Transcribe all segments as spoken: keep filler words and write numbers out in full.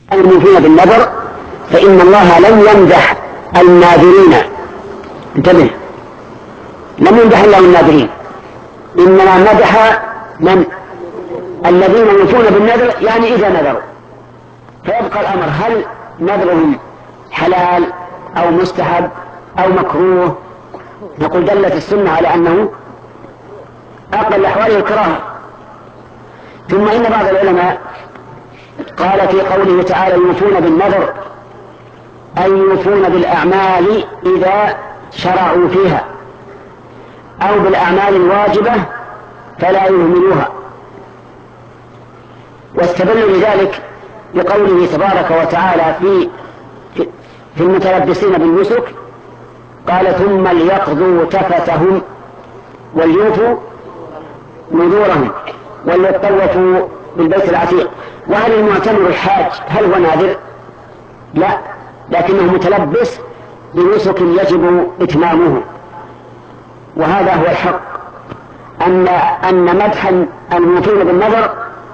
الموفين بالنذر فإن الله لم يمدح الناذرين، انتبه، لم يمدح الله الناذرين، إنما مدح من الذين يوفون بالنذر، يعني إذا نذروا. فيبقى الأمر هل نذرهم حلال أو مستحب أو مكروه؟ نقول دلت السنة على أنه أقل أحواله الكراهة. ثم إن بعض العلماء قال في قوله تعالى يوفون بالنذر أي يوفون بالأعمال إذا شرعوا فيها، أو بالأعمال الواجبة فلا يهملوها. واستدلوا لذلك بقوله تبارك وتعالى في في المتلبسين بالنسك قال ثم ليقضوا تفتهم وليوفوا نذورهم وليطوفوا بالبيت العتيق. وهل المعتمر الحاج هل هو ناذر؟ لا، لكنه متلبس بنسك يجب إتمامه. وهذا هو الحق، أن أن مدح الموفين بالنذر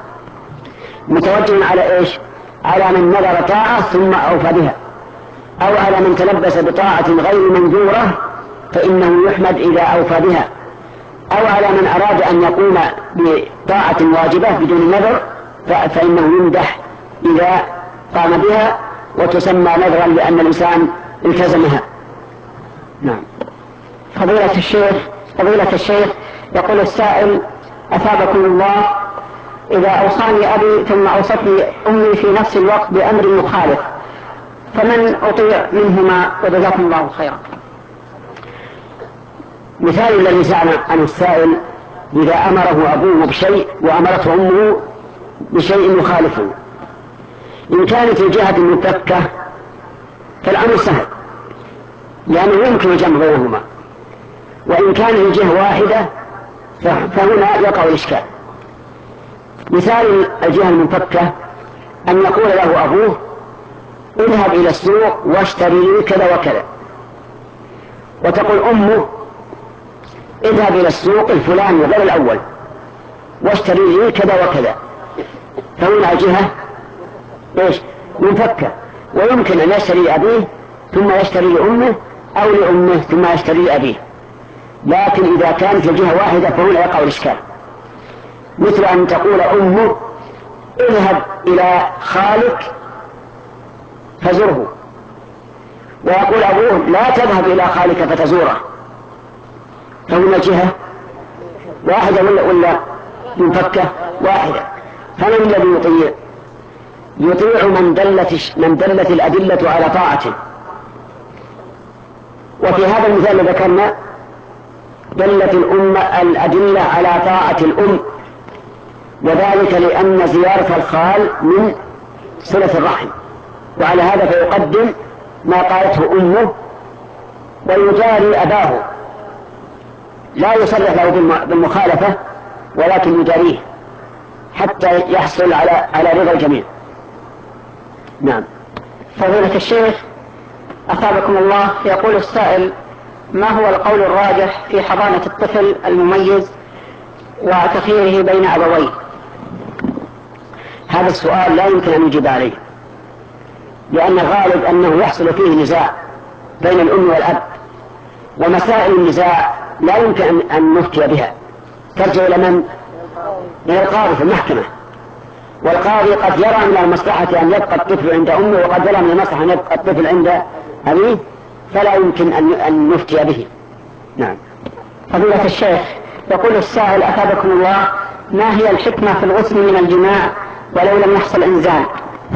متوجه على إيش؟ على من نذر طاعة ثم أوفى بها، أو على من تلبس بطاعة غير منذورة فإنه يحمد إذا أوفى بها، أو على من أراد أن يقوم بطاعة واجبة بدون نذر فإنه يمدح إذا قام بها وتسمى نذرا لأن الإنسان التزمها. نعم. فضيلة الشيخ فضيلة الشيخ يقول السائل أثابكم الله، إذا أوصاني أبي ثم أوصتني أمي في نفس الوقت بأمر مخالف فمن أطيع منهما وجزاكم الله خيرا؟ مثال الذي سأل عن السائل إذا أمره أبوه بشيء وأمرته أمه بشيء مخالف، إن كانت الجهة المنفكة فالأمر سهل لأنه يمكن الجمع بينهما، وإن كانت الجهة واحدة فهنا يقع الإشكال. مثال الجهة المنفكة أن يقول له أبوه اذهب إلى السوق واشتري لي كذا وكذا، وتقول أمه اذهب إلى السوق الفلاني غير الأول واشتري لي كذا وكذا، فهنا جهة إيش؟ منفكة، ويمكن أن يشتري لأبيه ثم يشتري لأمه أو لأمه ثم يشتري لأبيه. لكن إذا كانت الجهة واحدة فهنا يقع الإشكال، مثل أن تقول أمه اذهب إلى خالك فزره، ويقول أبوه لا تذهب إلى خالك فتزوره، فهنا جهة واحدة ولا ولا منفكة واحدة. فمن الذي يطيع؟ يطيع من دلت من دلت الأدلة على طاعته. وفي هذا المثال الذي ذكرنا دلت الأمة الأدلة على طاعة الأم، وذلك لأن زيارة الخال من صلة الرحم، وعلى هذا فيقدم ما قالته أمه ويجاري أباه، لا يصرح له بالمخالفة ولكن يجاريه حتى يحصل على على رضا الجميع. نعم. فضيلة الشيخ أثابكم الله، يقول السائل ما هو القول الراجح في حضانة الطفل المميز وتخييره بين أبويه؟ هذا السؤال لا يمكن أن يجيب عليه، لأن الغالب أنه يحصل فيه نزاع بين الأم والأب، ومسائل النزاع لا يمكن أن نفتي بها، ترجع إلى من؟ إلى القاضي في المحكمة، والقاضي قد يرى من المصلحة أن يبقى الطفل عند أمه، وقد يرى من المصلحة أن يبقى الطفل عند أبيه، فلا يمكن أن نفتي به. نعم. فضيلة الشيخ يقول السائل أثابكم الله ما هي الحكمة في الغسل من الجماع ولو لم يحصل إنزال؟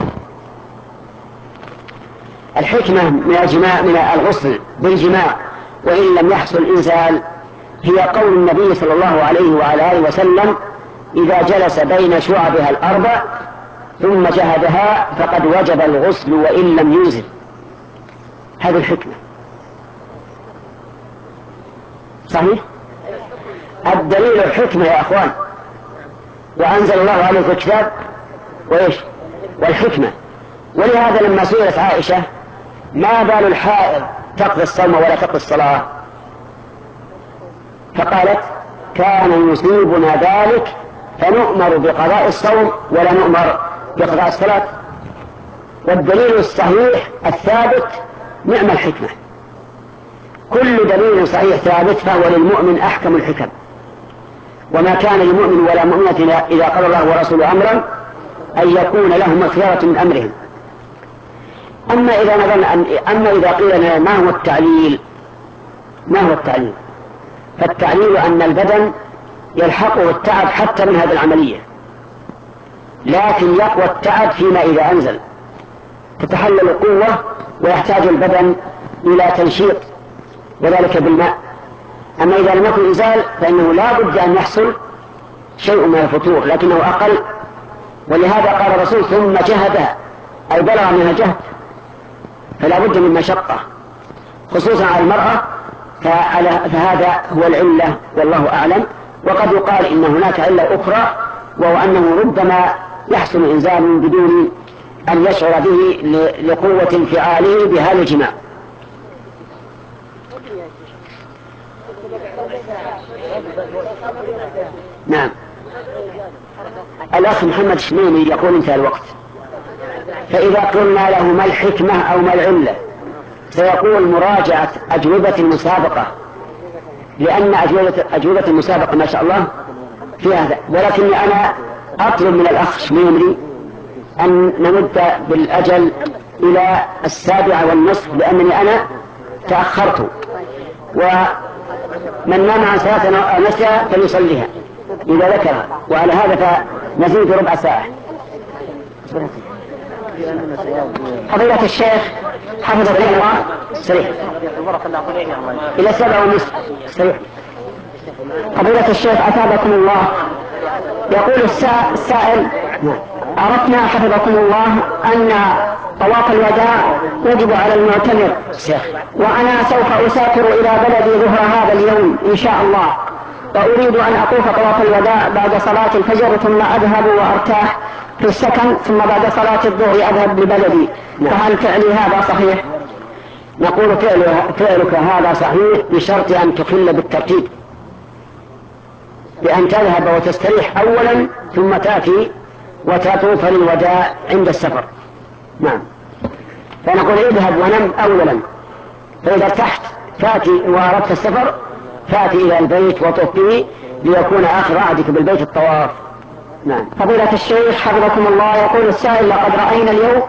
الحكمة من الجماع من الغسل بالجماع وإن لم يحصل إنزال هي قول النبي صلى الله عليه وعلى آله وسلم إذا جلس بين شعبها الأربع ثم جهدها فقد وجب الغسل وإن لم ينزل. هذه الحكمة صحيح؟ الدليل الحكمة يا أخوان، وأنزل الله عليكم الكتاب وإيش؟ والحكمة. ولهذا لما سئلت عائشة ما بال الحائض تقضي الصوم ولا تقضي الصلاة، فقالت كان يصيبنا ذلك فنؤمر بقضاء الصوم ولا نؤمر بقضاء الصلاة. والدليل الصحيح الثابت نعم الحكمة. كل دليل صحيح ثابت فهو للمؤمن أحكم الحكم. وما كان للمؤمن ولا مؤمنة إذا قضى الله ورسوله أمرا أن يكون لهم الخيرة من أمرهم. أما إذا نظرنا أن أما إذا قيل لنا ما هو التعليل؟ ما هو التعليل؟ فالتعليل أن البدن يلحقه التعب حتى من هذه العملية، لكن يقوى التعب فيما إذا أنزل تتحلل قوة ويحتاج البدن إلى تنشيط وذلك بالماء. أما إذا لم يكن إنزال فإنه لا بد أن يحصل شيء من الفتور لكنه أقل. ولهذا قال الرسول ثم جهدها أي بلغ منها جهد، فلا بد من مشقة خصوصا على المرأة. فهذا هو العلة والله أعلم. وقد يقال إن هناك علة أخرى وهو أنه ربما يحصل إنزال بدون أن يشعر به لقوة انفعاله بهذا الجماع. نعم. الأخ محمد شميمي يقول انتهى الوقت، فإذا قلنا له ما الحكمة أو ما العلة سيقول مراجعة أجوبة المسابقة، لأن أجوبة, أجوبة المسابقة ما شاء الله في هذا. ولكني أنا أطلب من الأخ شميمي أن نمد بالأجل إلى السابعة والنصف لأنني أنا تأخرت، ومن نام عن صلاة أو نسيها فليصليها إذا ذكرها، وعلى هذا فنزيد ربع ساعة. فضيلة الشيخ حفظه الله سريع إلى سبعة ونصف سريع. فضيلة الشيخ أثابكم الله، يقول السائل عرفنا حفظكم الله أن طواف الوداع يجب على المعتمر، وأنا سوف أسافر إلى بلدي ظهر هذا اليوم إن شاء الله، وأريد أن أطوف طواف الوداع بعد صلاة الفجر ثم أذهب وأرتاح في السكن، ثم بعد صلاة الظهر أذهب لبلدي، فهل فعلي هذا صحيح؟ نقول فعلك هذا صحيح بشرط أن تخل بالترتيب، بأن تذهب وتستريح أولا ثم تأتي وتطوف للوداع عند السفر. نعم. فنقول اذهب ونم أولا، فإذا ارتحت فأتي وأردت السفر فأتي إلى البيت وطوف به ليكون آخر عهدك بالبيت الطواف. نعم. فضيلة الشيخ حفظكم الله، يقول السائل لقد رأينا اليوم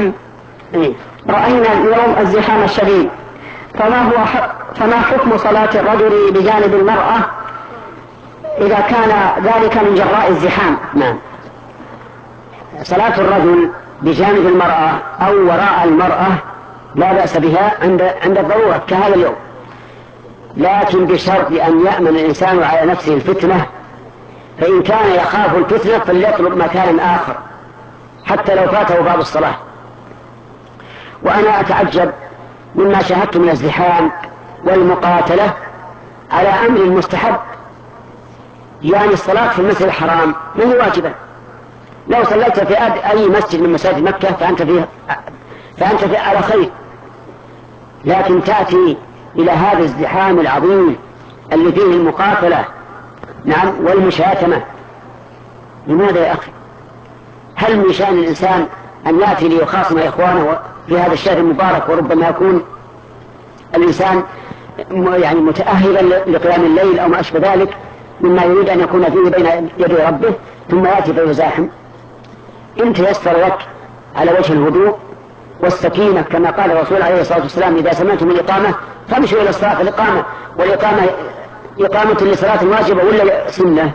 رأينا اليوم الزحام الشديد، فما هو فما حكم صلاة الرجل بجانب المرأة إذا كان ذلك من جراء الزحام؟ نعم. صلاة الرجل بجانب المرأة أو وراء المرأة لا بأس بها عند عند الضرورة كهذا اليوم، لكن بشرط أن يأمن الإنسان على نفسه الفتنة، فإن كان يخاف الفتنة فليطلب مكانا آخر حتى لو فاته بعض الصلاة. وأنا أتعجب مما شاهدت من الزحام والمقاتلة على أمر مستحب، يعني الصلاة في المسجد الحرام ما هي واجبة. لو صليت في أي مسجد من مساجد مكة فأنت فيه فأنت فيه على خير، لكن تأتي إلى هذا الزحام العظيم اللي فيه المقاتلة نعم والمشاتمة. لماذا يا أخي؟ هل من شأن الإنسان أن يأتي ليخاصم إخوانه في هذا الشهر المبارك، وربما يكون الإنسان يعني متأهلا لقيام الليل أو ما أشبه ذلك مما يريد أن يكون فيه بين يدي ربه، ثم يأتي فيزاحم؟ إن تيسر لك على وجه الهدوء والسكينة كما قال الرسول عليه الصلاة والسلام إذا سمعتم الإقامة فامشوا إلى الصلاة. الإقامة والإقامة إقامة لصلاة واجبة ولا سنة؟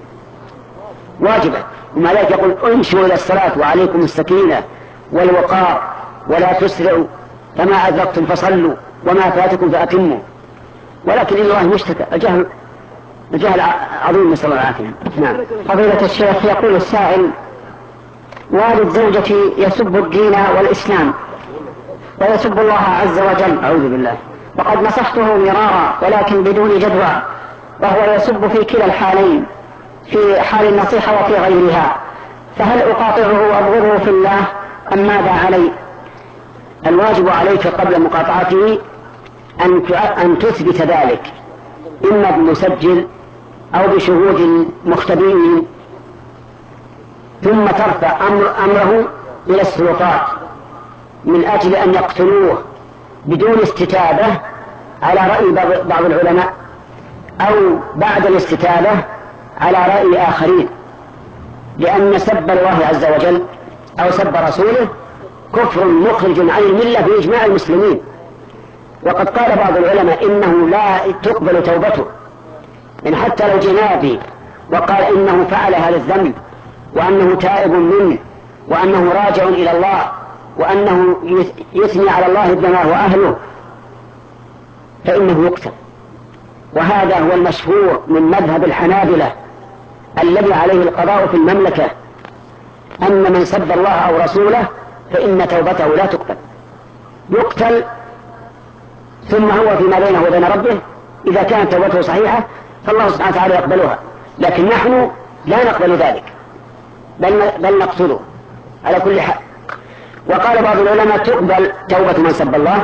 واجبة. وما ذلك يقول امشوا إلى الصلاة وعليكم السكينة والوقار ولا تسرعوا، فما أدركتم فصلوا وما فاتكم فأتموا. ولكن الله مشتكى الجهل الجهل عظيم، نسأل الله العافية. نعم. فضيلة الشيخ يقول السائل والد زوجتي يسب الدين والإسلام ويسب الله عز وجل، أعوذ بالله، وقد نصحته مرارا ولكن بدون جدوى، وهو يسب في كلا الحالين، في حال النصيحة وفي غيرها، فهل أقاطعه وأبغضه في الله أم ماذا علي؟ الواجب عليك قبل مقاطعته أن أن تثبت ذلك، إما بمسجل أو بشهود مختبرين، ثم ترفع أمر أمره إلى السلطات من أجل أن يقتلوه بدون استتابة على رأي بعض العلماء، أو بعد الاستتابة على رأي آخرين، لأن سب الله عز وجل أو سب رسوله كفر مخرج عن الملة بإجماع المسلمين. وقد قال بعض العلماء إنه لا تقبل توبته، إن حتى لو جنابي وقال إنه فعل هذا الذنب وأنه تائب منه وأنه راجع إلى الله وأنه يثني على الله بما هو أهله، فإنه يقتل. وهذا هو المشهور من مذهب الحنابلة الذي عليه القضاء في المملكة، أن من سب الله أو رسوله فإن توبته لا تقبل، يقتل ثم هو فيما بينه وبين ربه. إذا كانت توبته صحيحة فالله سبحانه وتعالى يقبلها، لكن نحن لا نقبل ذلك، بل, بل نقتله على كل حال. وقال بعض العلماء تقبل توبة من سب الله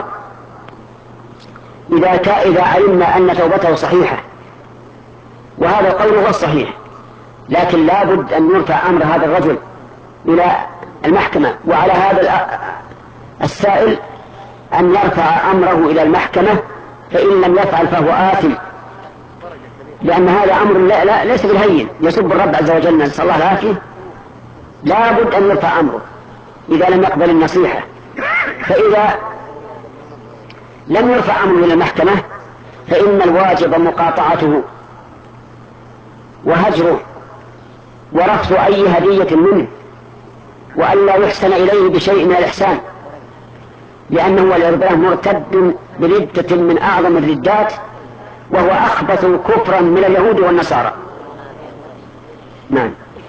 إذا, إذا علمنا أن توبته صحيحة، وهذا القول هو الصحيح، لكن لا بد أن يرفع أمر هذا الرجل إلى المحكمة، وعلى هذا السائل أن يرفع أمره إلى المحكمة، فإن لم يفعل فهو آثم، لأن هذا أمر لا لا ليس بالهين، يسب الرب عز وجل، نسأل الله العافية. لا بد أن يرفع أمره إذا لم يقبل النصيحة. فإذا لم يرفع أمره إلى المحكمة فإن الواجب مقاطعته وهجره ورفض أي هدية منه، وأن لا يحسن إليه بشيء من الإحسان، لأنه والعياذ مرتد بردة من أعظم الردات، وهو أخبث كفرا من اليهود والنصارى. نعم.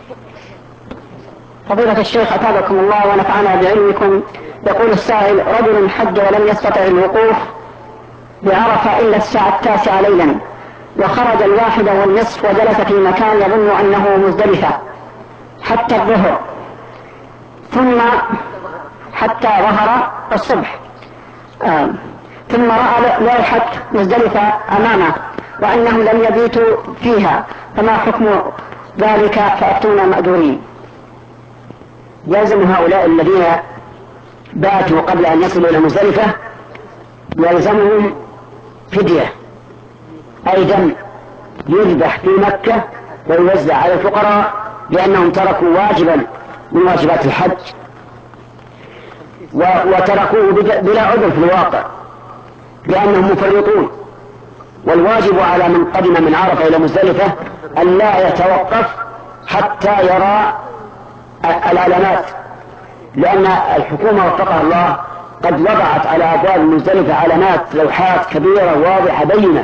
فضيلة الشيخ أثابكم الله ونفعنا بعلمكم، يقول السائل: رجل حج ولم يستطع الوقوف بعرفة إلا الساعة التاسعة ليلا، وخرج الواحدة والنصف وجلس في مكان يظن أنه مزدلفة حتى الظهر، ثم حتى ظهر الصبح، آه. ثم رأى لوحة مزدلفة أمامه وأنهم لم يبيتوا فيها، فما حكم ذلك؟ فأتونا مأجورين. يلزم هؤلاء الذين باتوا قبل أن يصلوا إلى مزدلفة يلزمهم فدية، أي دم يذبح في مكة ويوزع على الفقراء، لأنهم تركوا واجبا من واجبات الحج وتركوه بلا عذر في الواقع، لأنهم مفرطون. والواجب على من قدم من عرفة إلى مزدلفة أن لا يتوقف حتى يرى العلامات، لأن الحكومة وفقها الله قد وضعت على أبواب مزدلفة علامات لوحات كبيرة واضحة بينة،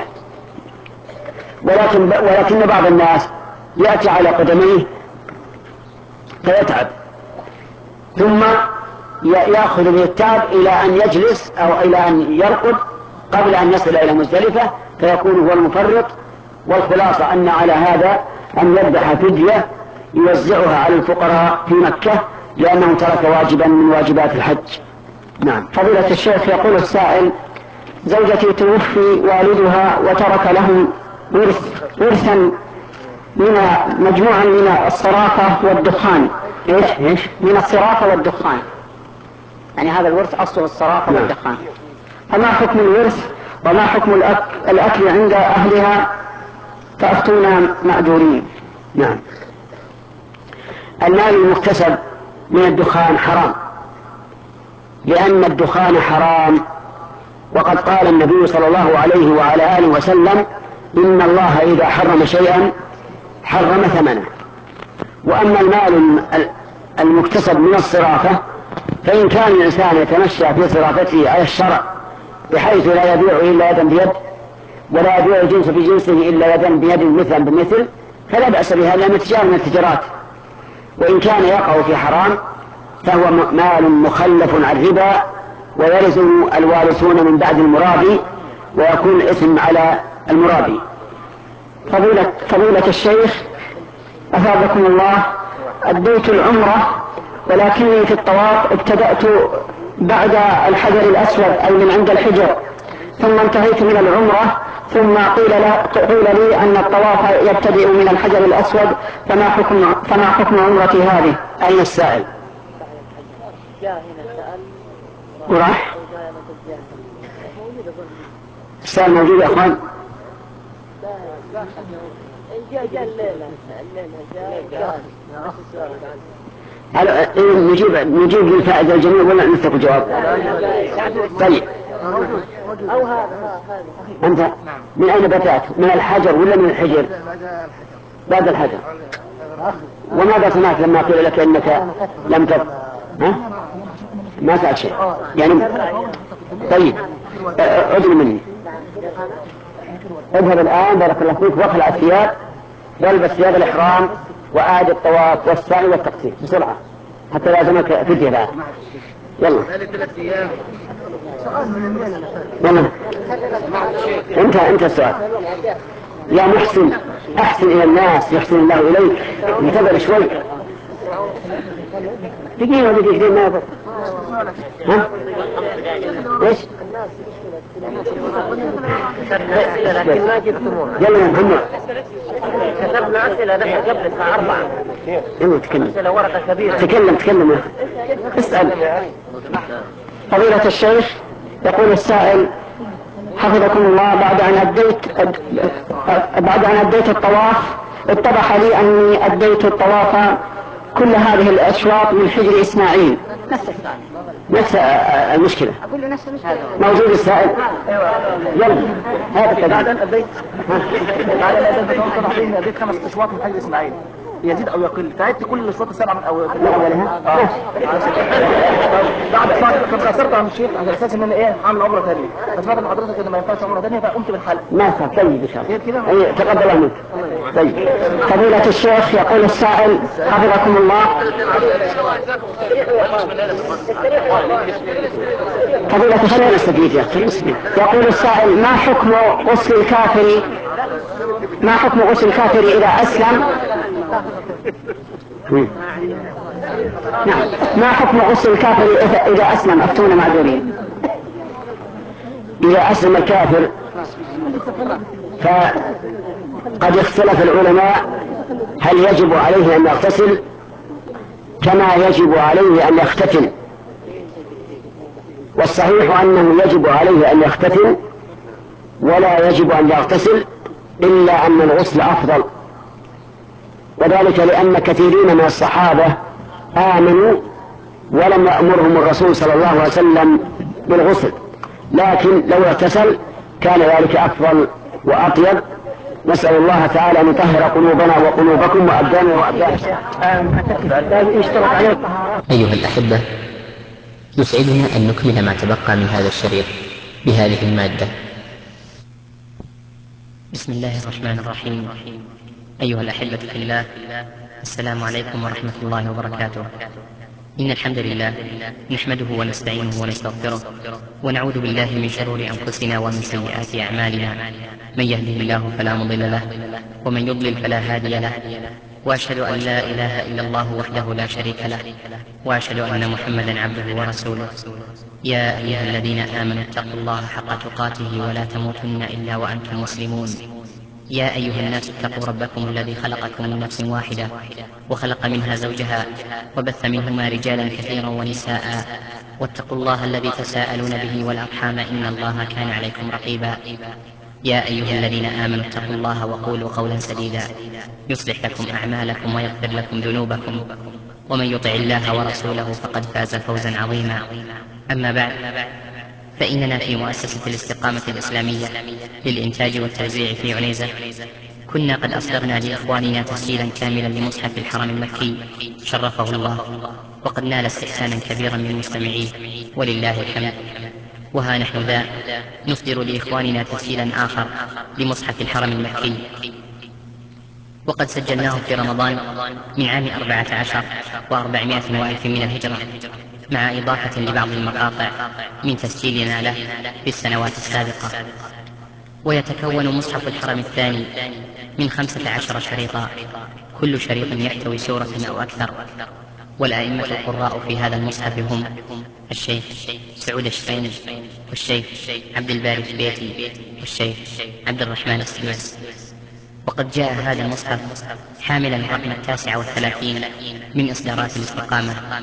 ولكن, ولكن بعض الناس يأتي على قدميه فيتعب، ثم يأخذ من التعب إلى أن يجلس أو إلى أن يرقد قبل أن يصل إلى مزدلفة، فيكون هو المفرط. والخلاصة أن على هذا أن يذبح فدية يوزعها على الفقراء في مكة، لأنه ترك واجبا من واجبات الحج. نعم. فضيلة الشيخ يقول السائل: زوجتي توفي والدها وترك لهم ورث ورثا من مجموعة من الصرافة والدخان. إيش إيش من الصرافة والدخان، يعني هذا الورث أصله الصرافة نعم. والدخان، فما حكم الورث وما حكم الأكل, الأكل عند أهلها؟ فأفتونا مأجورين. نعم. المال المكتسب من الدخان حرام، لأن الدخان حرام، وقد قال النبي صلى الله عليه وعلى آله وسلم: إن الله إذا حرم شيئا حرم ثمنه. وأما المال المكتسب من الصرافة فإن كان الإنسان يتمشى في صرافته على الشرع بحيث لا يبيع إلا يدا بيد ولا يبيع الجنس بجنسه إلا يدا بيد مثلا بمثل فلا بأس بها، لأن التجارة من التجارات. وإن كان يقع في حرام فهو مال مخلف عن ربا، ويلزم الوارثون من بعد المرابي، ويكون الإثم على المرابي. فضيلة, فضيلة الشيخ أثابكم الله، أديت العمرة ولكني في الطواف ابتدأت بعد الحجر الأسود أي من عند الحجر، ثم انتهيت من العمرة، ثم قيل, قيل لي أن الطواف يبتدئ من الحجر الأسود، فما حكم, فما حكم عمرتي هذه؟ أين السائل؟ وراح السؤال موجود يا أخوان؟ نجيب نجيب للفائدة الجميع ولا نترك الجواب؟ طيب أو هذا أنت من أين بدأت؟ من الحجر ولا من الحجر؟ بعد الحجر. وماذا سمعت لما قيل لك إنك لم تب؟ ها؟ ما سأل شيء يعني. طيب أدري مني. اذهب الآن بارك الله فيك واخلع الثياب والبس ثياب الإحرام وأعد الطواف والسعي والتقصير بسرعة حتى لازمك فدية بعد. يلا يلا انت انت السؤال يا محسن، احسن الى الناس يحسن الله اليك. انتظر شوي دقيقة دقيقتين ما يضر. ها؟ ايش؟ لكن ما جبتموها. يلا يا محمد كتبنا أسئلة نحن قبل الساعة أربعة. يلا تكلم. أسئلة ورقة كبيرة. تكلم تكلم اسأل. فضيلة الشيخ يقول السائل حفظكم الله بعد أن أديت بعد أن أديت الطواف اتضح لي أني أديت الطواف كل هذه الأشواط من حجر إسماعيل. نفس المشكلة موجود السائل. يلا هذا بعد أن أديت بعد أن أديت اتضح لي أني أديت خمس أشواط من حجر إسماعيل يزيد أو يقل، فعدت كل الأشواط السبعة من أول من أولها. بعد بعد كنت أثرت عن الشيخ على أساس إن أنا إيه عامل عمرة ثانية، بس بعد ما حضرتك إن ما ينفعش عمرة ثانية فقمت بالحل. ما صار. طيب إن شاء الله. أي تقبل الله منك. طيب فضيلة الشيخ يقول السائل حفظكم الله فضيلة الشيخ نستفيد يا أخي. يقول السائل ما حكم غسل الكافر ما حكم غسل الكافر إذا أسلم؟ نعم ما حكم غسل الكافر إذا أسلم؟ أفتونا معذورين. إذا أسلم الكافر فقد اختلف العلماء هل يجب عليه أن يغتسل كما يجب عليه أن يختتن. والصحيح أنه يجب عليه أن يختتن ولا يجب أن يغتسل، إلا أن الغسل أفضل، وذلك لأن كثيرين من الصحابة آمنوا ولم يأمرهم الرسول صلى الله عليه وسلم بالغسل، لكن لو اغتسل كان ذلك أفضل وأطيب. نسأل الله تعالى أن يطهر قلوبنا وقلوبكم وأبداننا وأبدانكم. أيها الأحبة، يسعدنا أن نكمل ما تبقى من هذا الشريط بهذه المادة. بسم الله الرحمن الرحيم. أيها الأحبة في الله، السلام عليكم ورحمة الله وبركاته. إن الحمد لله نحمده ونستعينه ونستغفره ونعوذ بالله من شرور أنفسنا ومن سيئات أعمالنا، من يهده الله فلا مضل له ومن يضلل فلا هادي له، وأشهد أن لا إله إلا الله وحده لا شريك له، وأشهد أن محمدا عبده ورسوله. يا أيها الذين آمنوا اتقوا الله حق تقاته ولا تموتن إلا وأنتم مسلمون. يا أيها الناس اتقوا ربكم الذي خلقكم من نفس واحدة وخلق منها زوجها وبث منهما رجالا كثيرا ونساء، واتقوا الله الذي تساءلون به والأرحام إن الله كان عليكم رقيبا. يا أيها الذين آمنوا اتقوا الله وقولوا قولا سديدا يصلح لكم أعمالكم ويغفر لكم ذنوبكم، ومن يطع الله ورسوله فقد فاز فوزا عظيما. أما بعد، فإننا في مؤسسة الاستقامة الإسلامية للإنتاج والتوزيع في عنيزة كنا قد أصدرنا لإخواننا تسجيلا كاملا لمصحف الحرم المكي شرفه الله، وقد نال استحسانا كبيرا من المستمعين ولله الحمد. وها نحن ذا نصدر لإخواننا تسجيلا آخر لمصحف الحرم المكي، وقد سجلناه في رمضان من عام أربعة عشر وأربعمائة وألف من الهجرة، مع إضافة لبعض المقاطع من تسجيلنا له في السنوات السابقة. ويتكون مصحف الحرم الثاني من خمسة عشر شريطا، كل شريط يحتوي سورة أو أكثر. والأئمة القراء في هذا المصحف هم الشيخ سعود الشفيني، والشيخ عبد الباري البيتي، والشيخ عبد الرحمن السدوس. وقد جاء هذا المصحف حاملا الرقم التاسع والثلاثين من إصدارات الاستقامة،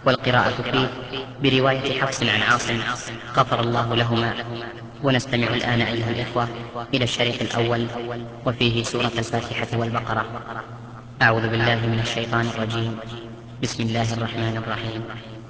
والقراءة فيه برواية حفص عن عاصم غفر الله لهما. ونستمع الآن أيها الإخوة إلى الشريط الأول وفيه سورة الفاتحة والبقرة. أعوذ بالله من الشيطان الرجيم. بسم الله الرحمن الرحيم.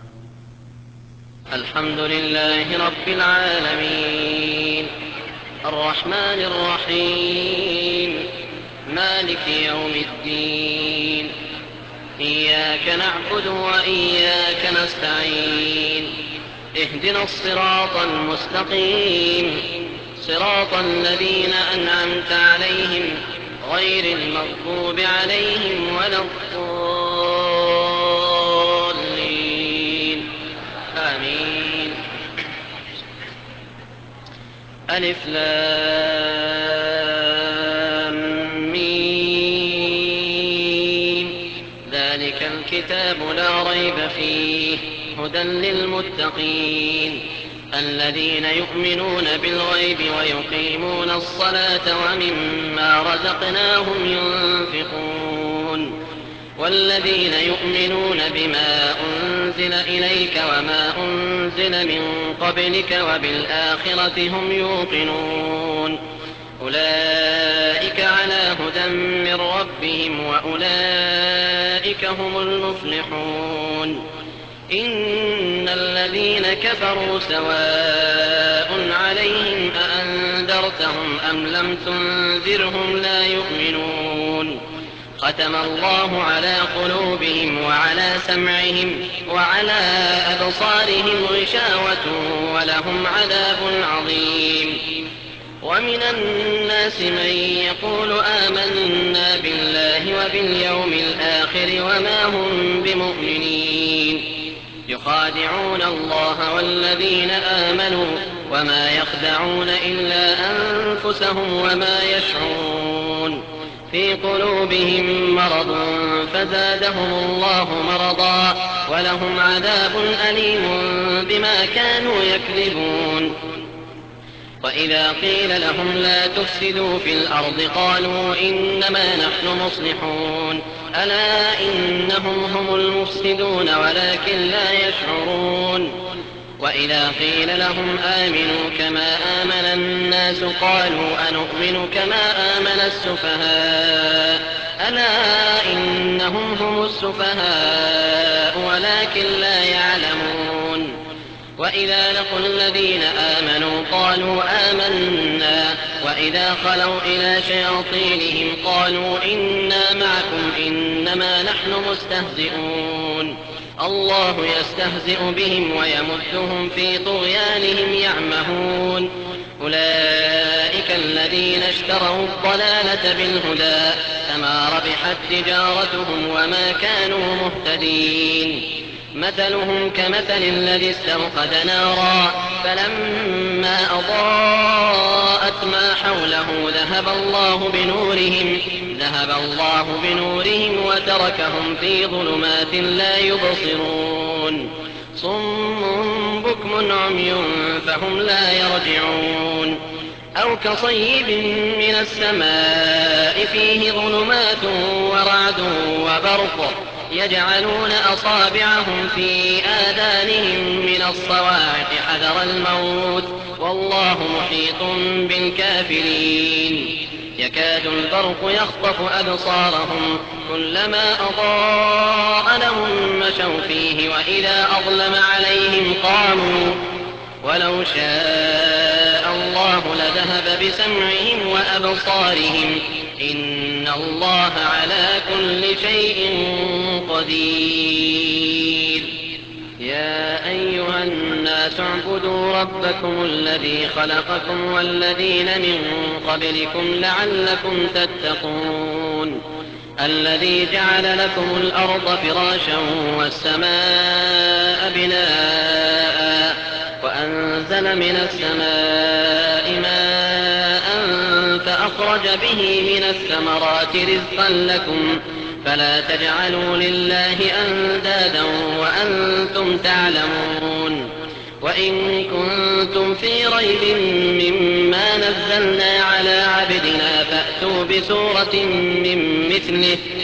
الحمد لله رب العالمين الرحمن الرحيم مالك يوم الدين إياك نعبد وإياك نستعين اهدنا الصراط المستقيم صراط الذين أنعمت عليهم غير المغضوب عليهم ولا الضالين آمين. ألف لام ميم ذلك الكتاب لا ريب فيه هدى للمتقين الذين يؤمنون بالغيب ويقيمون الصلاة ومما رزقناهم ينفقون والذين يؤمنون بما أنزل إليك وما أنزل من قبلك وبالآخرة هم يوقنون أولئك على هدى من ربهم وأولئك هم المفلحون. إن الذين كفروا سواء عليهم أأنذرتهم أم لم تنذرهم لا يؤمنون ختم الله على قلوبهم وعلى سمعهم وعلى أبصارهم غشاوة ولهم عذاب عظيم. ومن الناس من يقول آمنا بالله وباليوم الآخر وما هم بمؤمنين يخادعون الله والذين آمنوا وما يخدعون إلا أنفسهم وما يشعرون في قلوبهم مرض فزادهم الله مرضا ولهم عذاب أليم بما كانوا يكذبون. وإذا قيل لهم لا تفسدوا في الأرض قالوا إنما نحن مصلحون ألا إنهم هم المفسدون ولكن لا يشعرون. وإذا قيل لهم آمنوا كما آمن الناس قالوا أنؤمن كما آمن السفهاء ألا إنهم هم السفهاء ولكن لا يعلمون. وإذا لقوا الذين آمنوا قالوا آمنا وإذا خلوا إلى شياطينهم قالوا إنا معكم إنما نحن مستهزئون الله يستهزئ بهم ويمدهم في طغيانهم يعمهون. أولئك الذين اشتروا الضلالة بالهدى فما ربحت تجارتهم وما كانوا مهتدين. مثلهم كمثل الذي استوقد نارا فلما أضاءت ما حوله ذهب الله بنورهم ذهب الله بنورهم وتركهم في ظلمات لا يبصرون صم بكم عمي فهم لا يرجعون. أو كصيب من السماء فيه ظلمات ورعد وبرق يجعلون أصابعهم في آذانهم من الصواعق حذر الموت والله محيط بالكافرين. يكاد البرق يخطف أبصارهم كلما أضاء لهم مشوا فيه وإذا أظلم عليهم قاموا ولو شاء الله لذهب بسمعهم وأبصارهم إن الله على كل شيء قدير. يا أيها الناس اعبدوا ربكم الذي خلقكم والذين من قبلكم لعلكم تتقون الذي جعل لكم الأرض فراشا والسماء بناء وأنزل من السماء ماء فأخرج به من الثمرات رزقا لكم فلا تجعلوا لله أندادا وأنتم تعلمون. وإن كنتم في ريب مما نزلنا على عبدنا فأتوا بسورة من مثله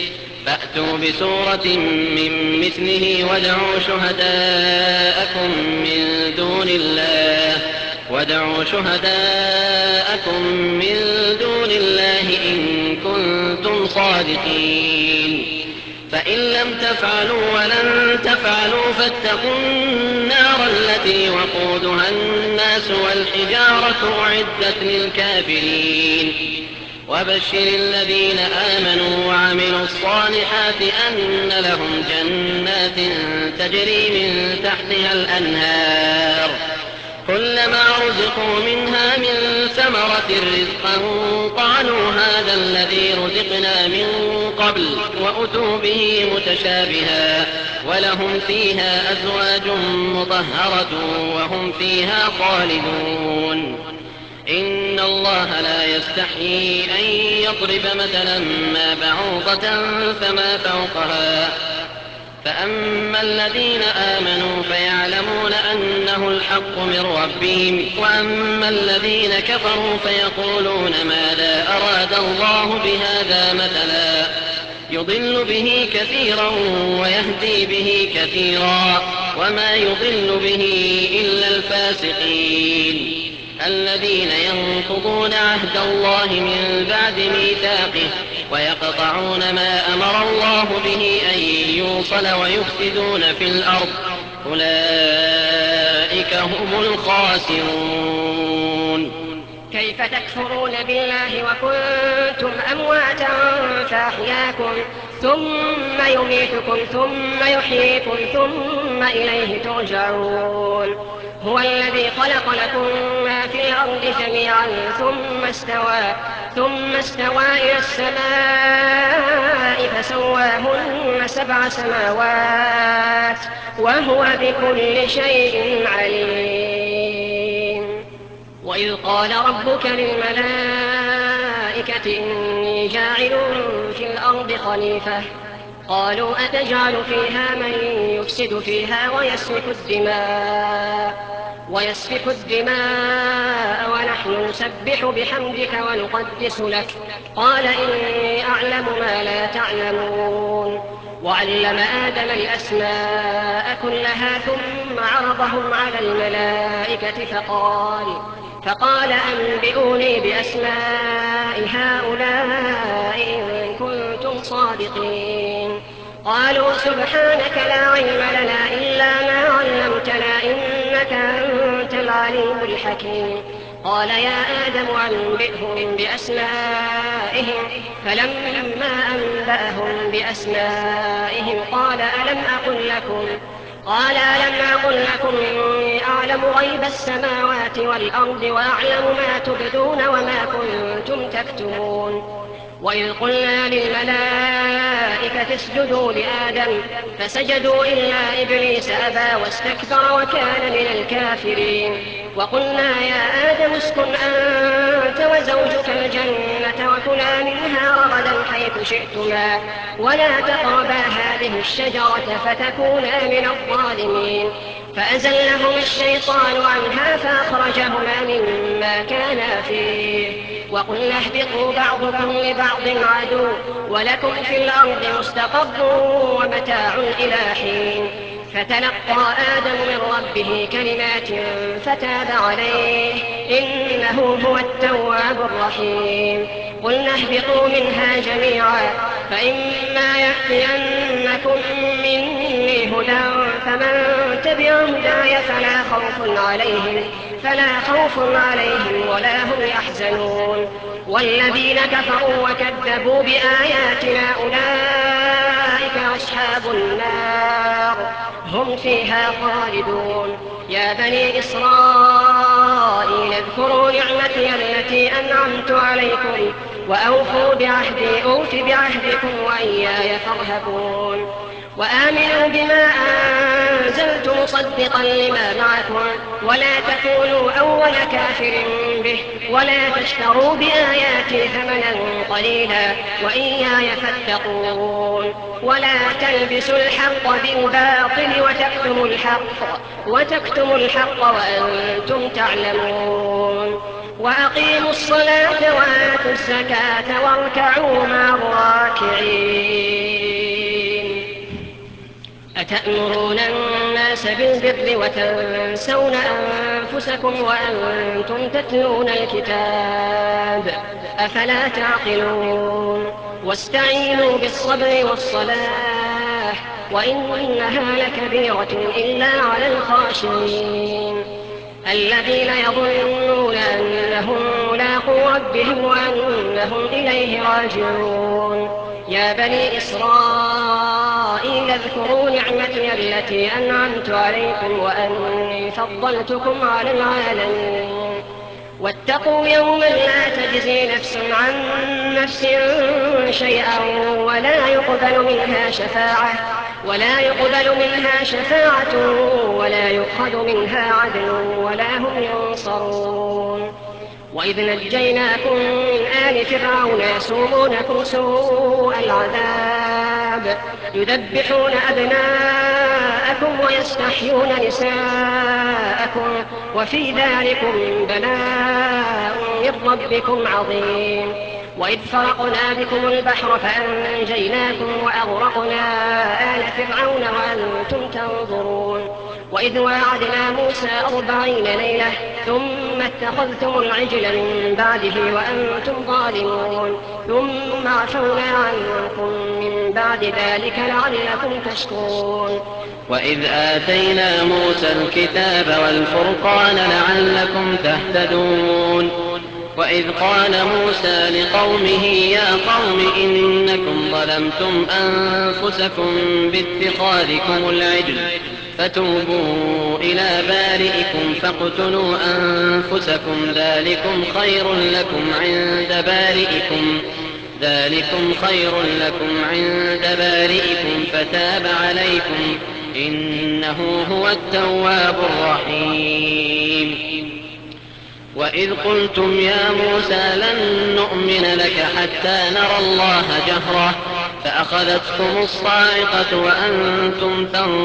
فأتوا بسورة من مثله وادعوا شهداءكم من دون الله وادعوا شهداءكم من دون الله إن كنتم صادقين فإن لم تفعلوا ولن تفعلوا فاتقوا النار التي وقودها الناس والحجارة أعدت للكافرين وبشر الذين آمنوا وعملوا الصالحات أن لهم جنات تجري من تحتها الأنهار كلما رزقوا منها من ثمرة رزقا قالوا هذا الذي رزقنا من قبل وأتوا به متشابها ولهم فيها أزواج مطهرة وهم فيها خالدون إن الله لا يستحيي أن يضرب مثلا ما بعوضة فما فوقها فأما الذين آمنوا فيعلمون أنه الحق من ربهم وأما الذين كفروا فيقولون ماذا أراد الله بهذا مثلا يضل به كثيرا ويهدي به كثيرا وما يضل به إلا الفاسقين الذين ينقضون عهد الله من بعد ميثاقه ويقطعون ما أمر الله به أن يوصل ويفسدون في الأرض أولئك هم الخاسرون. كيف تكفرون بالله وكنتم أمواتا فأحياكم ثم يميتكم ثم يحييكم ثم إليه ترجعون هو الذي خلق لكم ما في الأرض جميعا ثم استوى ثم استوى إلى السماء فسواهن سبع سماوات وهو بكل شيء عليم. وإذ قال ربك للملائكة إني جاعل في الأرض خليفة قالوا أتجعل فيها من يفسد فيها ويسفك الدماء ويسفك الدماء ونحن نسبح بحمدك ونقدس لك قال إني أعلم ما لا تعلمون. وعلم آدم الأسماء كلها ثم عرضهم على الملائكة فقال فقال أنبئوني بأسماء هؤلاء إن كنتم صادقين. قالوا سبحانك لا علم لنا إلا ما علمتنا إنك أنت العليم الحكيم. قال يا آدم أنبئهم بأسمائهم فلما أنبأهم بأسمائهم قال ألم أقل لكم قال ألم أقل لكم إني أعلم غيب السماوات والأرض وأعلم ما تبدون وما كنتم تكتمون. وإذ قلنا للملائكة اسجدوا لآدم فسجدوا إلا إبليس أبى واستكبر وكان من الكافرين. وقلنا يا آدم اسكن أنت وزوجك الجنة وكلا منها رغدا حيث شئتما ولا تقربا هذه الشجرة فتكونا من الظالمين. فأزلهما الشيطان عنها فأخرجهما مما كانا فيه وقلنا اهبطوا بعضكم لبعض عدو ولكم في الأرض مستقر ومتاع إلى حين. فتلقى آدم من ربه كلمات فتاب عليه إنه هو التواب الرحيم. قلنا اهبطوا منها جميعا فإما يأتينكم مني هدى فمن تبع هداي فلا خوف عليهم فلا خوف عليهم ولا هم يحزنون. والذين كفروا وكذبوا بآياتنا أولئك أصحاب النار هم فيها خالدون. يا بني إسرائيل اذكروا نعمتي التي أنعمت عليكم وأوفوا بعهدي أوف بعهدكم وإياي فارهبون. وآمنوا بما أنزلت مصدقا لما معكم ولا تكونوا أول كافر به ولا تشتروا بآياتي ثمنا قليلا وإياي فاتقون. ولا تلبسوا الحق بالباطل وتكتموا الحق وتكتموا الحق وأنتم تعلمون. وأقيموا الصلاة وآتوا الزكاة واركعوا مع الراكعين. أتأمرون الناس بالبر وتنسون أنفسكم وأنتم تتلون الكتاب أفلا تعقلون واستعينوا بالصبر والصلاة وإنها لكبيرة إلا على الخاشعين الذين يظنون أنهم ملاقو ربهم وأنهم إليه راجعون يا بني إسرائيل اذكروا نعمتي التي أنعمت عليكم وأني فضلتكم على العالمين واتقوا يوما لا تجزي نفس عن نفس شيئا ولا يقبل منها شفاعة ولا يقبل منها شفاعة ولا يؤخذ منها عدل ولا هم ينصرون وإذ نجيناكم من آل فرعون يسومونكم سوء العذاب يذبحون أبناءكم ويستحيون نساءكم وفي ذلكم بلاء من ربكم عظيم وإذ فرقنا بكم البحر فأنجيناكم وأغرقنا آل فرعون وأنتم تنظرون وإذ واعدنا موسى أربعين ليلة ثم اتخذتم العجل من بعده وأنتم ظالمون ثم عفونا عنكم من بعد ذلك لعلكم تشكرون وإذ آتينا موسى الكتاب والفرقان لعلكم تهتدون وإذ قال موسى لقومه يا قوم إنكم ظلمتم أنفسكم باتخاذكم العجل فتوبوا إلى بارئكم فاقتلوا أنفسكم ذلكم خير لكم عند بارئكم ذلكم خير لكم عند بارئكم فتاب عليكم إنه هو التواب الرحيم وإذ قلتم يا موسى لن نؤمن لك حتى نرى الله جهرة فأخذتكم الصاعقة وأنتم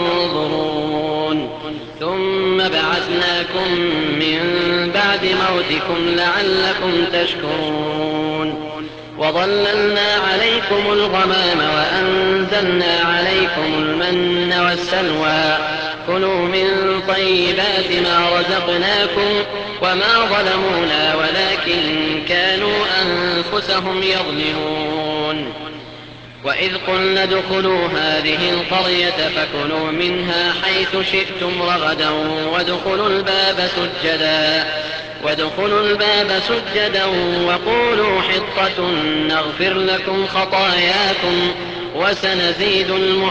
تنظرون ثم بعثناكم من بعد موتكم لعلكم تشكرون وظللنا عليكم الغمام وأنزلنا عليكم المن والسلوى كلوا من طيبات ما رزقناكم وما ظلمونا ولكن كانوا أنفسهم يظلمون وإذ قلنا ادخلوا هذه القرية فكلوا منها حيث شئتم رغدا وادخلوا الباب سجدا وادخلوا الباب سجدا وقولوا حطة نغفر لكم خطاياكم وسنزيد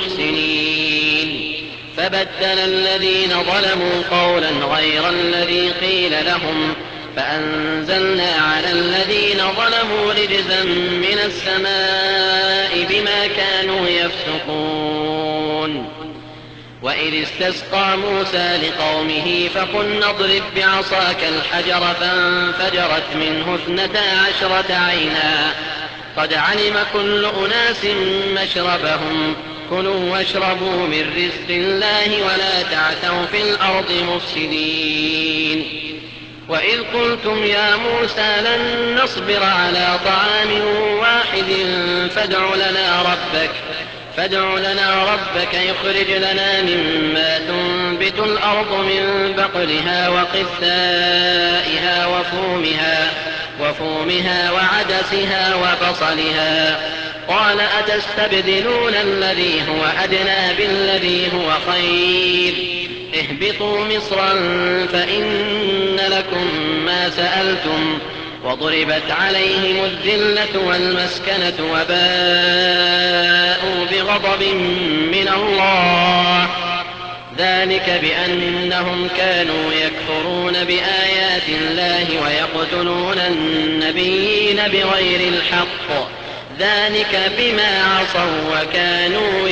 المحسنين فبدل الذين ظلموا قولا غير الذي قيل لهم فأنزلنا على الذين ظلموا رجزا من السماء بما كانوا يفسقون وإذ استسقى موسى لقومه فقلنا اضرب بعصاك الحجر فانفجرت منه اثنتا عشرة عينا قد علم كل أناس مشربهم كلوا واشربوا من رزق الله ولا تعثوا في الأرض مفسدين وإذ قلتم يا موسى لن نصبر على طعام واحد فادع لنا ربك فادع لنا ربك يخرج لنا مما تنبت الأرض من بقلها وقثائها وفومها وفومها وعدسها وبصلها قال أتستبدلون الذي هو أدنى بالذي هو خير اهبطوا مصرا فإن لكم ما سألتم وضربت عليهم الذلة والمسكنة وباءوا بغضب من الله ذلك بأنهم كانوا يكفرون بآيات الله ويقتلون النبيين بغير الحق ذلك بما عصوا وكانوا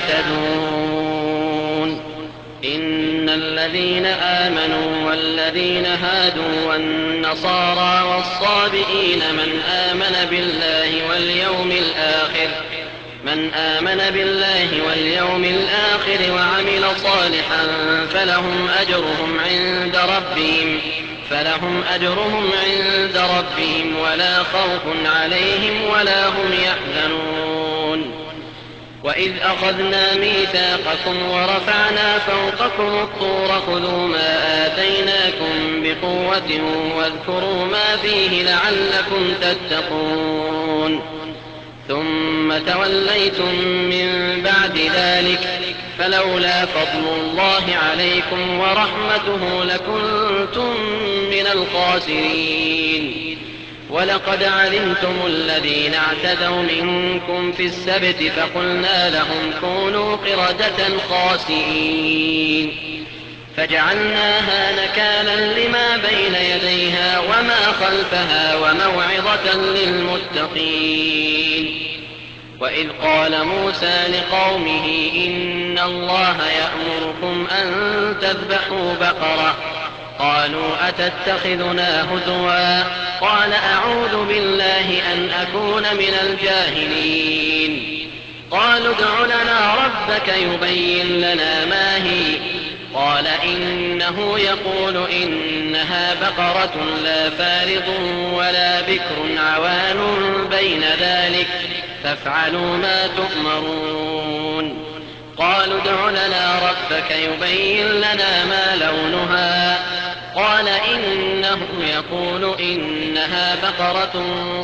يعتدون إن الذين آمنوا والذين هادوا والنصارى والصابئين من آمن بالله واليوم الآخر من آمن بالله واليوم الآخر وعمل صالحا فلهم أجرهم عند ربهم فلهم أجرهم عند ربهم ولا خوف عليهم ولا هم يحزنون وإذ أخذنا ميثاقكم ورفعنا فوقكم الطور خذوا ما آتيناكم بقوة واذكروا ما فيه لعلكم تتقون ثم توليتم من بعد ذلك فلولا فضل الله عليكم ورحمته لكنتم من الخاسرين ولقد علمتم الذين اعتدوا منكم في السبت فقلنا لهم كونوا قردة خاسئين فجعلناها نكالا لما بين يديها وما خلفها وموعظة للمتقين وإذ قال موسى لقومه إن الله يأمركم أن تذبحوا بقرة قالوا أتتخذنا هزوا قال أعوذ بالله أن أكون من الجاهلين قالوا ادع لنا ربك يبين لنا ما هي قال إنه يقول إنها بقرة لا فارض ولا بكر عوان بين ذلك فافعلوا ما تؤمرون قالوا ادع لنا ربك يبين لنا ما لونها قال إنه يقول إنها بقرة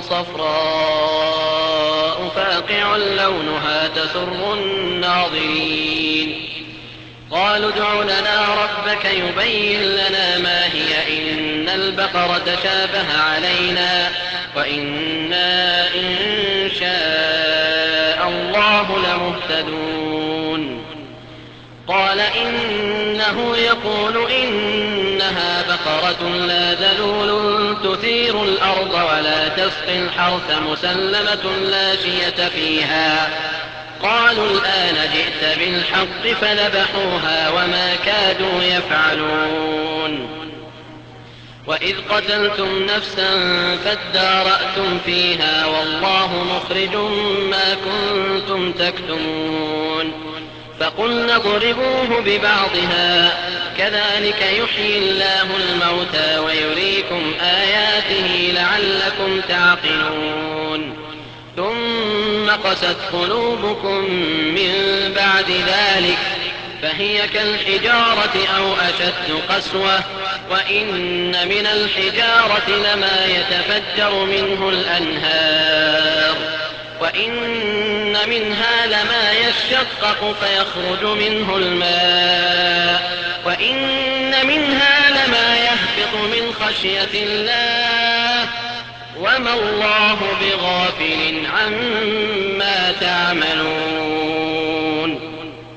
صفراء فاقع لونها تسر الناظرين قالوا ادع لنا ربك يبين لنا ما هي إن البقرة شابه علينا وإنا إن شاء الله لمهتدون قال إنه يقول إنها بقرة لا ذلول تثير الأرض ولا تسقي الحرث مسلمة لا شية فيها قالوا الآن جئت بالحق فذبحوها وما كادوا يفعلون وإذ قتلتم نفسا فادارأتم فيها والله مخرج ما كنتم تكتمون فقلنا اضربوه ببعضها كذلك يحيي الله الموتى ويريكم آياته لعلكم تعقلون ثم قست قلوبكم من بعد ذلك فهي كالحجارة أو أشد قسوة وإن من الحجارة لما يتفجر منه الأنهار وإن منها لما يشقق فيخرج منه الماء وإن منها لما يهبط من خشية الله وما الله بغافل عما تعملون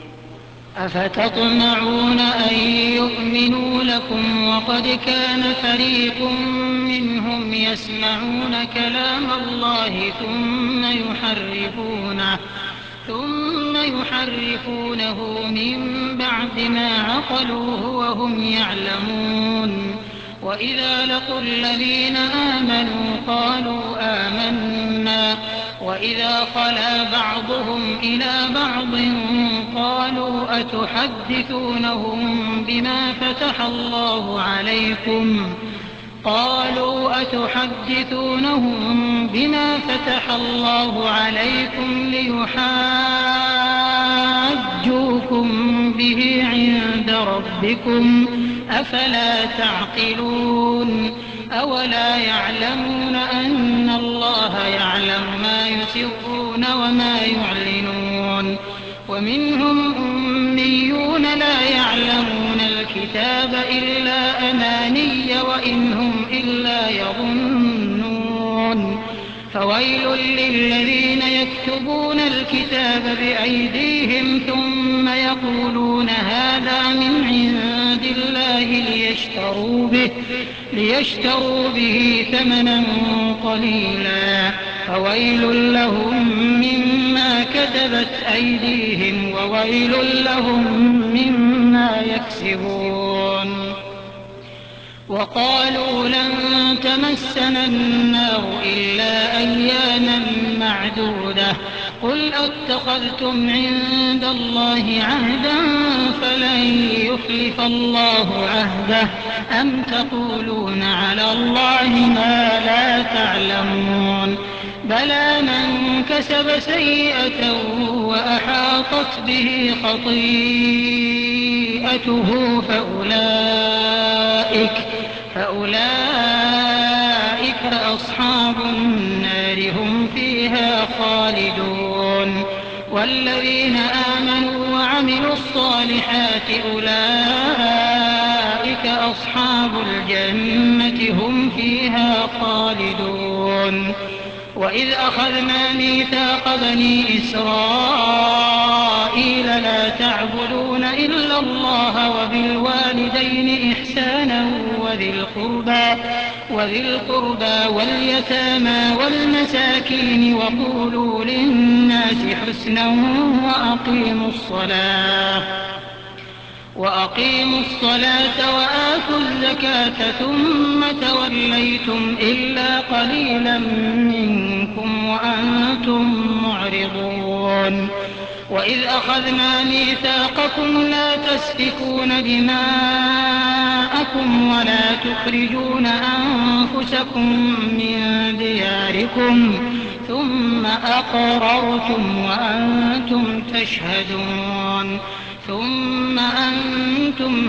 أفتطمعون أن يؤمنوا لكم وقد كان فريق منهم يسمعون كلام الله ثم يحرفونه ثم يحرفونه من بعد ما عقلوه وهم يعلمون وإذا لقوا الذين آمنوا قالوا آمنا وإذا خلا بعضهم إلى بعض قالوا أتحدثونهم بما فتح الله عليكم قالوا أتحدثونهم بما فتح الله عليكم ليحاجوكم به عند ربكم أفلا تعقلون أولا يعلمون أن الله يعلم ما يسرون وما يعلنون ومنهم أميون لا يعلمون الكتاب إلا أماني وإن هم إلا يظنون فويل للذين يكتبون الكتاب بأيديهم ثم يقولون هذا من عند الله ليشتروا به, ليشتروا به ثمنا قليلا فويل لهم مما كتبت أيديهم وويل لهم مما يكسبون وقالوا لن تمسنا النار إلا أياما معدودة قل أتخذتم عند الله عهدا فلن يخلف الله عهده أم تقولون على الله ما لا تعلمون بلى من كسب سيئة وأحاطت به خطيئته فأولئك, فأولئك أصحاب النار هم فيها خالدون. والذين آمنوا وعملوا الصالحات أولئك أصحاب الجنة هم فيها خالدون. وإذ أخذنا ميثاق بني إسرائيل لا تعبدون إلا الله وبالوالدين إحسانا وذي القربى, وذي القربى واليتامى والمساكين وقولوا للناس حسنا وأقيموا الصلاة وأقيموا الصلاة وآتوا الزكاة ثم توليتم إلا قليلا منكم وأنتم معرضون. وإذ أخذنا ميثاقكم لا تسفكون دماءكم ولا تخرجون أنفسكم من دياركم ثم أقررتم وأنتم تشهدون. ثم أنتم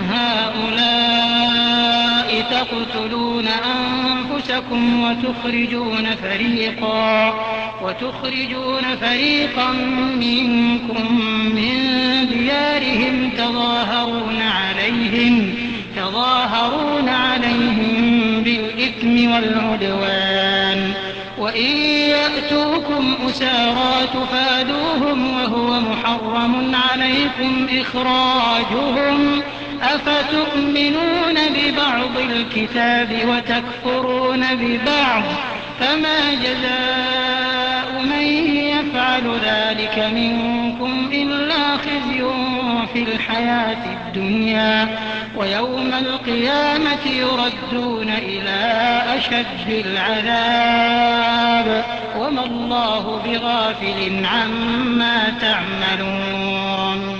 هؤلاء تقتلون أنفسكم وتخرجون فريقا, وتخرجون فريقا منكم من ديارهم تظاهرون عليهم, تظاهرون عليهم بالإثم والعدوان. وإن يأتوكم أسارى تفادوهم وهو محرم عليكم إخراجهم أفتؤمنون ببعض الكتاب وتكفرون ببعض فما جزاء من يفعل ذلك منكم إلا خزي في الحياة الدنيا ويوم القيامة يردون إلى أشد العذاب وما الله بغافل عما تعملون.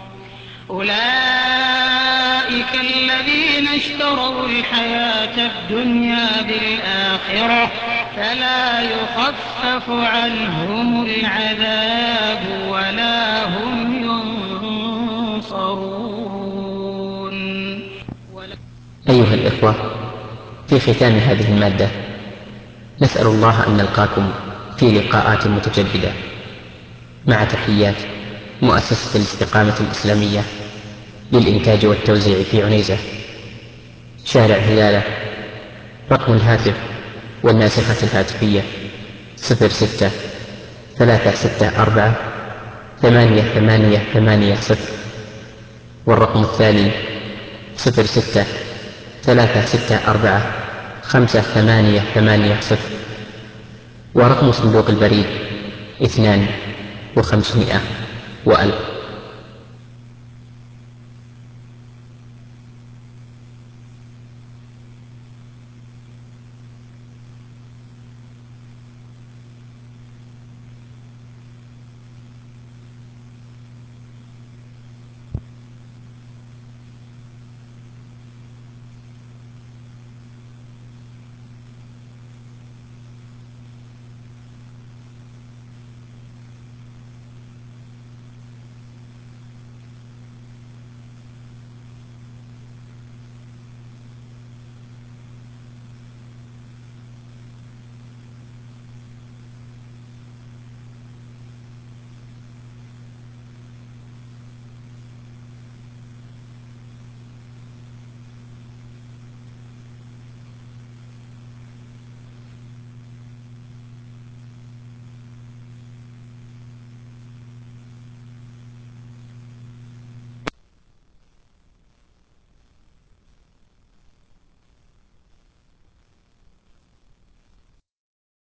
أولئك الذين اشتروا الحياة الدنيا بالآخرة فلا يخفف عنهم العذاب ولا هم ينصرون. أيها الإخوة، في ختام هذه المادة نسأل الله أن نلقاكم في لقاءات متجددة مع تحيات مؤسسة الاستقامة الإسلامية للإنتاج والتوزيع في عنيزة، شارع هلالة. رقم الهاتف والناسخة الهاتفية صفر ستة ثلاثة ستة أربعة ثمانية ثمانية ثمانية صفر، والرقم الثاني صفر ستة ثلاثة ستة أربعة خمسة ثمانية ثمانية صفر، ورقم صندوق البريد اثنان وخمسمائة وألف.